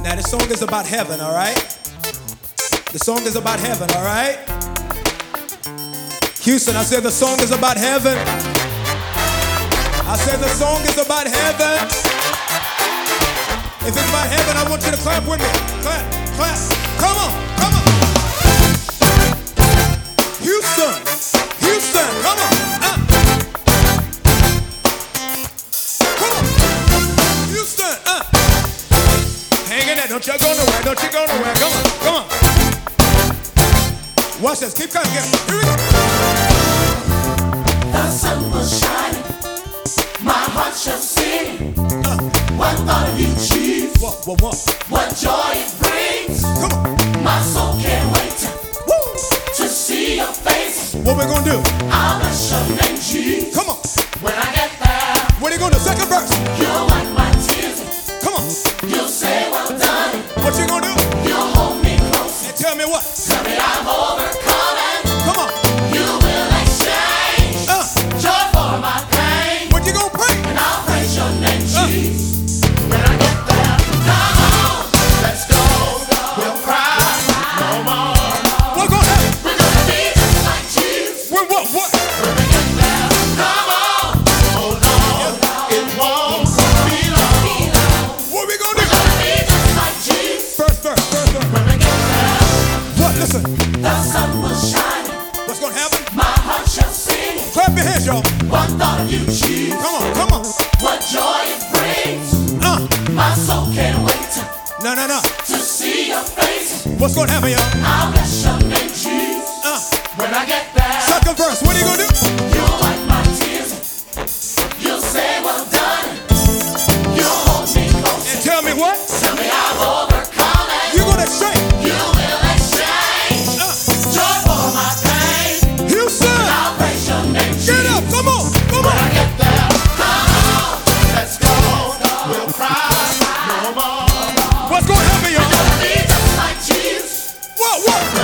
Now the song is about heaven, all right? The song is about heaven, all right? Houston, I said the song is about heaven. I said the song is about heaven. If it's about heaven, I want you to clap with me. Clap, clap. Come on, come on. Houston, Houston, come on. Come on. Houston, hang in there, don't you go nowhere, don't you go nowhere. Come on, come on. Watch this, keep coming, here we go. The sun was shining, my heart shall sing. What thought of you, Jesus? What joy it brings. Come on. My soul can't wait to see your face. What we gonna do? I'll bless your name, Jesus. Come on. When I get there, What are you gonna do? Second verse. you'll wipe my tears. Come on. You'll say, well done. What you gonna do? You'll hold me close. And tell me what? Tell me I'm overcome and Come on. you will exchange joy for my pain. What you gonna pray? And I'll praise your name, Jesus. When I get there, come on, let's go. We'll cry no more. What gonna happen? We're gonna be just like Jesus. What? When we get there, come on, hold on, it won't be long. What we gonna do? We're gonna be just like Jesus. First verse. When we get there, What? Listen. the sun will shine, What's gonna happen? my heart shall sing. Clap your hands, y'all. What thought of you, Jesus? Come on. What joy it brings. My soul can't wait No. to see your face. What's gonna happen, y'all? I'll bless your name, Jesus. When I get there, Second verse. What are you gonna do? you'll wipe my tears. You'll say, well done. You'll hold me close. And tell me what? Tell me I've overcome it. You're gonna shake. You will exchange joy for my pain. Houston. I'll praise your name, Jesus. Get up. Come on. When I get there, come on, let's go. We'll cry no more. What's gonna happen, y'all? Be just like Jesus. What?